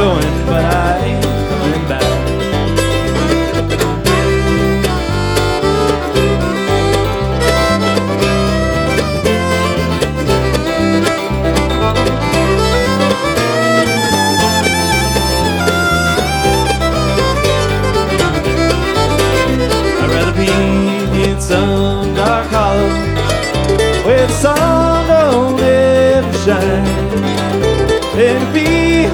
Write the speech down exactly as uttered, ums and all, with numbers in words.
going, but I ain't coming back. I'd rather be in some dark hollow where the sun don't ever shine than to be